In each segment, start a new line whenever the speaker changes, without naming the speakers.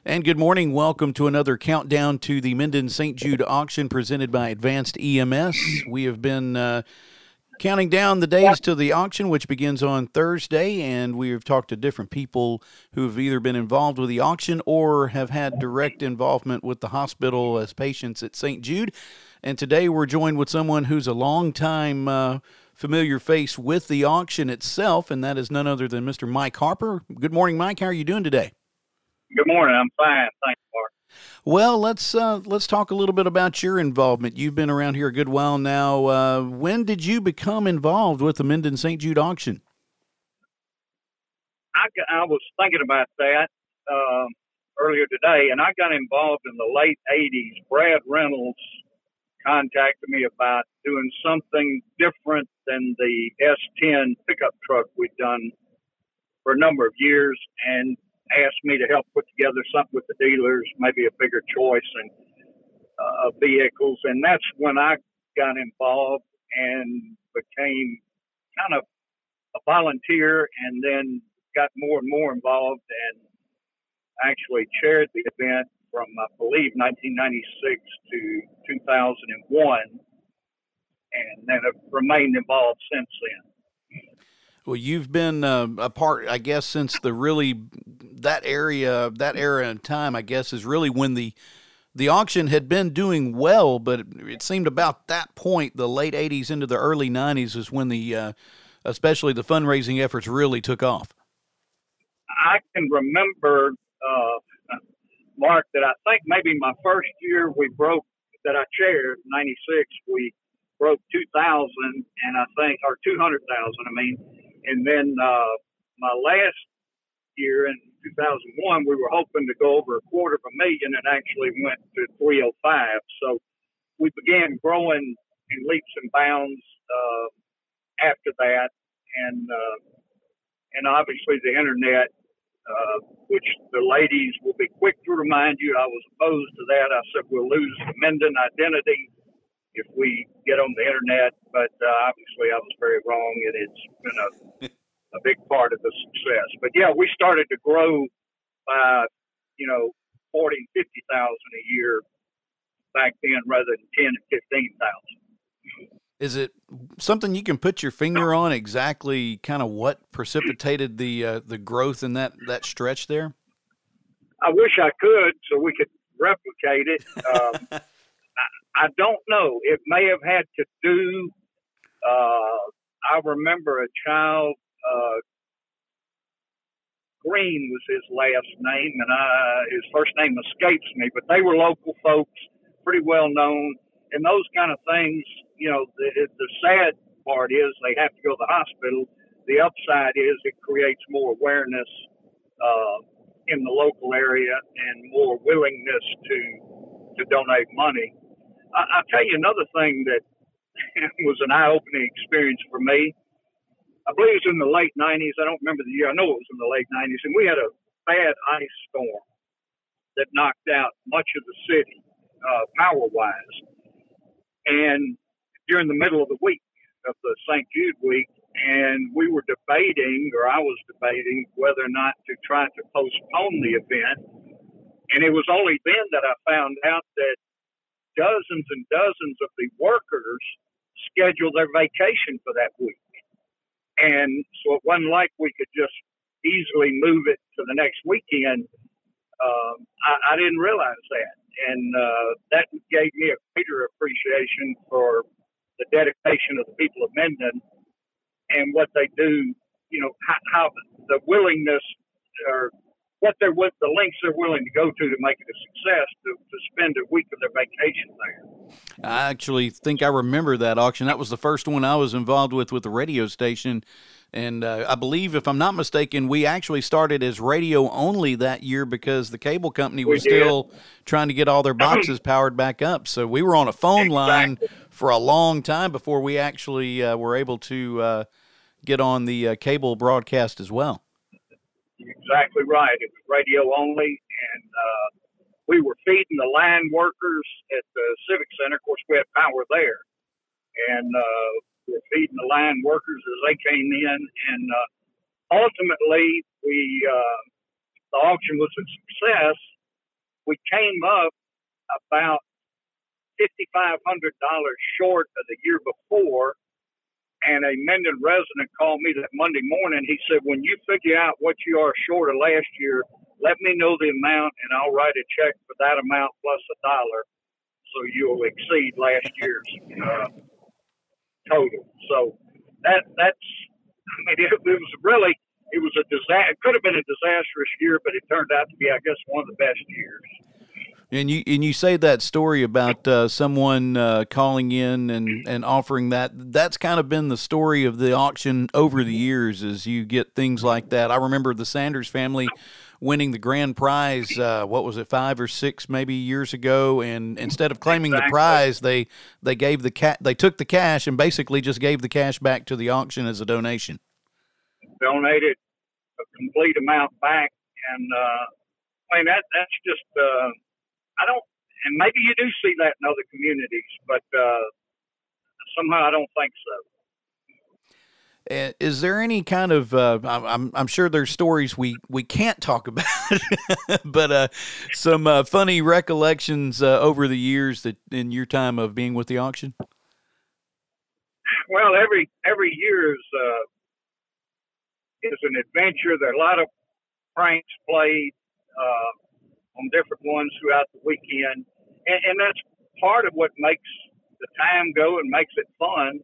And good morning. Welcome to another countdown to the Minden St. Jude auction presented by Advanced EMS. We have been counting down the days to the auction, which begins on Thursday, and we have talked to different people who have either been involved with the auction or have had direct involvement with the hospital as patients at St. Jude. And today we're joined with someone who's a longtime familiar face with the auction itself, and that is none other than Mr. Mike Harper. Good morning, Mike. How are you doing today?
Good morning. I'm fine. Thanks, Mark.
Well, let's talk a little bit about your involvement. You've been around here a good while now. When did you become involved with the Minden St. Jude auction?
I was thinking about that earlier today, and I got involved in the late 80s. Brad Reynolds contacted me about doing something different than the S10 pickup truck we'd done for a number of years, and asked me to help put together something with the dealers, maybe a bigger choice of vehicles. And that's when I got involved and became kind of a volunteer, and then got more and more involved and actually chaired the event from, I believe, 1996 to 2001, and then have remained involved since then.
Well, you've been a part, I guess, since that era in time, I guess, is really when the auction had been doing well, but it seemed about that point, the late 80s into the early 90s, is when especially the fundraising efforts really took off.
I can remember, Mark, that I think maybe my first year that I chaired, 96, we broke 2,000, and or 200,000, and then my last year in 2001, we were hoping to go over $250,000 and actually went to 305. So we began growing in leaps and bounds after that, and obviously the internet, which the ladies will be quick to remind you, I was opposed to that. I said we'll lose the Minden identity if we get on the internet, but obviously I was very wrong, and it's been a big part of the success. But yeah, we started to grow by 40 and 50,000 a year back then, rather than 10 and 15,000.
Is it something you can put your finger on exactly kind of what precipitated the growth in that stretch there?
I wish I could, so we could replicate it. I don't know. It may have had to do, I remember a child, Green was his last name, and his first name escapes me, but they were local folks, pretty well known, and those kind of things, the sad part is they have to go to the hospital. The upside is it creates more awareness in the local area and more willingness to donate money. I'll tell you another thing that was an eye-opening experience for me. I believe it was in the late 90s. I don't remember the year. I know it was in the late 90s. And we had a bad ice storm that knocked out much of the city, power-wise. And during the middle of the week of the St. Jude week, and we were debating, or I was debating, whether or not to try to postpone the event. And it was only then that I found out that dozens and dozens of the workers scheduled their vacation for that week. And so it wasn't like we could just easily move it to the next weekend. I didn't realize that. And that gave me a greater appreciation for the dedication of the people of Minden and what they do, how the willingness or the lengths they're willing to go to make it a success, to spend a week of their vacation there.
I actually think I remember that auction. That was the first one I was involved with the radio station. And I believe, if I'm not mistaken, we actually started as radio only that year because the cable company was still trying to get all their boxes powered back up. So we were on a phone line for a long time before we actually were able to get on the cable broadcast as well.
Exactly right. It was radio only, and we were feeding the line workers at the Civic Center. Of course, we had power there, and we were feeding the line workers as they came in. And ultimately, the auction was a success, we came up about $5,500 short of the year before. And a Minden resident called me that Monday morning. He said, when you figure out what you are short of last year, let me know the amount, and I'll write a check for that amount plus $1, so you'll exceed last year's total. So that's, I mean, it was a disaster. It could have been a disastrous year, but it turned out to be, I guess, one of the best years.
And you say that story about someone calling in and offering that. That's kind of been the story of the auction over the years, as you get things like that. I remember the Sanders family winning the grand prize, what was it, 5 or 6 maybe years ago, and instead of claiming the prize, they gave they took the cash and basically just gave the cash back to the auction as a donation.
Donated a complete amount back, and I mean that's just I don't, and maybe you do see that in other communities, but somehow I don't think so.
Is there any kind of I'm sure there's stories we can't talk about, but some funny recollections over the years that in your time of being with the auction?
Well, every year is an adventure. There are a lot of pranks played on different ones throughout the weekend, and that's part of what makes the time go and makes it fun.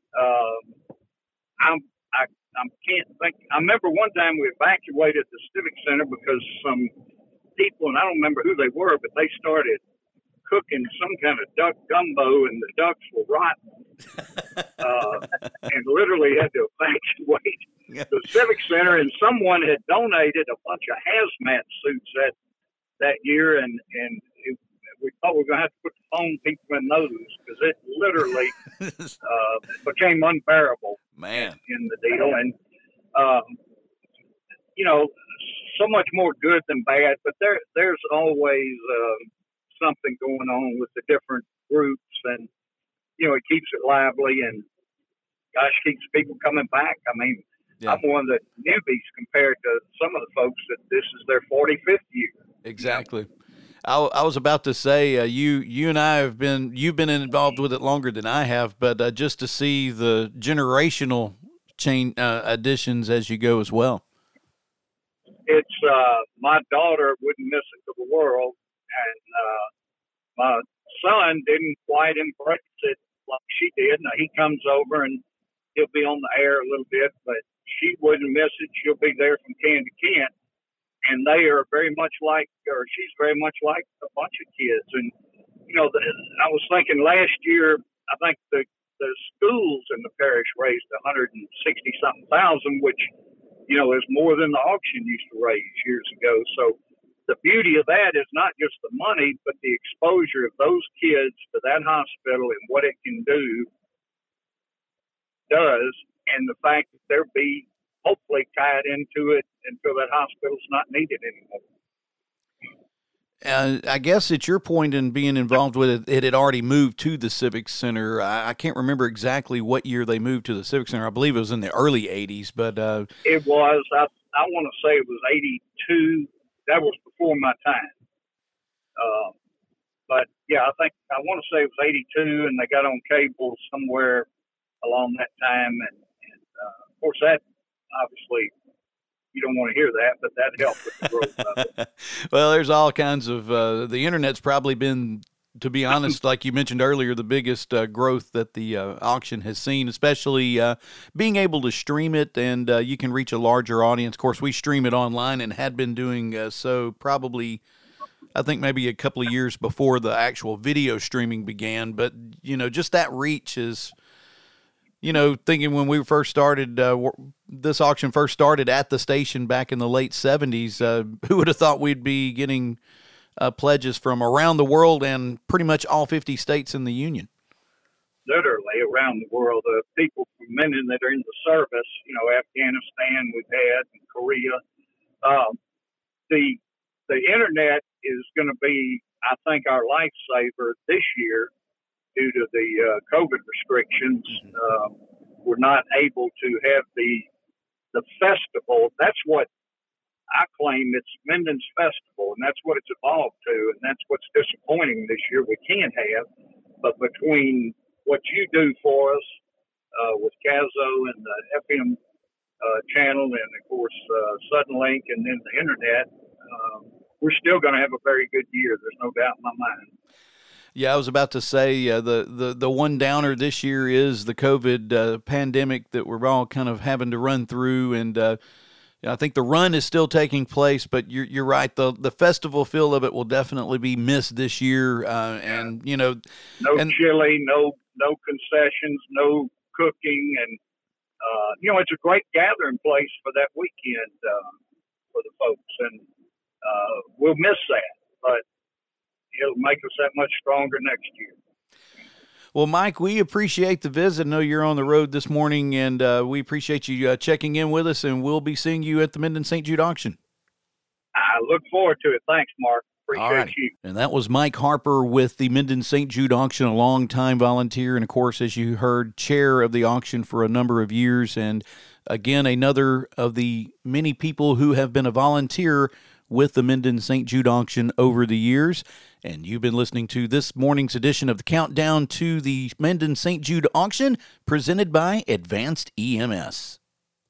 I can't think. I remember one time we evacuated the Civic Center because some people, and I don't remember who they were, but they started cooking some kind of duck gumbo, and the ducks were rotten, and literally had to evacuate the Civic Center. And someone had donated a bunch of hazmat suits that year, and we thought we were going to have to put the phone people in those because it literally became unbearable,
man,
in the deal. And so much more good than bad, but there's always something going on with the different groups, and it keeps it lively, and gosh, keeps people coming back. I mean, yeah. I'm one of the newbies compared to some of the folks that this is their 45th year.
Exactly. I was about to say, you and I you've been involved with it longer than I have, but just to see the generational chain additions as you go as well.
It's my daughter wouldn't miss it for the world, and my son didn't quite embrace it like she did. Now he comes over and he'll be on the air a little bit, but she wouldn't miss it. She'll be there from can to can. And they are very much like, or she's very much like a bunch of kids. And, I was thinking last year, I think the schools in the parish raised 160-something thousand, which, is more than the auction used to raise years ago. So the beauty of that is not just the money, but the exposure of those kids to that hospital and what it can does, and the fact that they'll be hopefully tied into it until that hospital's not needed anymore.
I guess at your point in being involved with it, it had already moved to the Civic Center. I can't remember exactly what year they moved to the Civic Center. I believe it was in the early 80s, but
it was. I want to say it was 82. That was before my time. But yeah, I want to say it was 82, and they got on cable somewhere along that time, and of course that obviously. You don't want to hear that, but that helped with the growth of it.
Well, there's all kinds of the internet's probably been, to be honest, like you mentioned earlier, the biggest growth that the auction has seen, especially being able to stream it, and you can reach a larger audience. Of course, we stream it online and had been doing so probably, I think maybe a couple of years before the actual video streaming began. But, just that reach is... thinking when we first started, this auction first started at the station back in the late 70s, who would have thought we'd be getting pledges from around the world and pretty much all 50 states in the Union?
Literally around the world. People from Minden that are in the service, Afghanistan we've had, and Korea. The internet is going to be, I think, our lifesaver this year. Due to the COVID restrictions, we're not able to have the festival. That's what I claim it's Minden's Festival, and that's what it's evolved to, and that's what's disappointing this year. We can't have, but between what you do for us with Cazo and the FM channel, and of course Suddenlink, and then the internet, we're still going to have a very good year. There's no doubt in my mind.
Yeah, I was about to say the one downer this year is the COVID pandemic that we're all kind of having to run through, and I think the run is still taking place. But you're right, the festival feel of it will definitely be missed this year, and
no chili, no concessions, no cooking, and it's a great gathering place for that weekend for the folks, and we'll miss that, but it'll make us that much stronger next year.
Well, Mike, we appreciate the visit. I know you're on the road this morning, and we appreciate you checking in with us, and we'll be seeing you at the Minden St. Jude auction.
I look forward to it. Thanks, Mark. Appreciate you.
And that was Mike Harper with the Minden St. Jude auction, a longtime volunteer, and, of course, as you heard, chair of the auction for a number of years, and, again, another of the many people who have been a volunteer with the Minden St. Jude auction over the years. And you've been listening to this morning's edition of the Countdown to the Minden St. Jude auction, presented by Advanced EMS.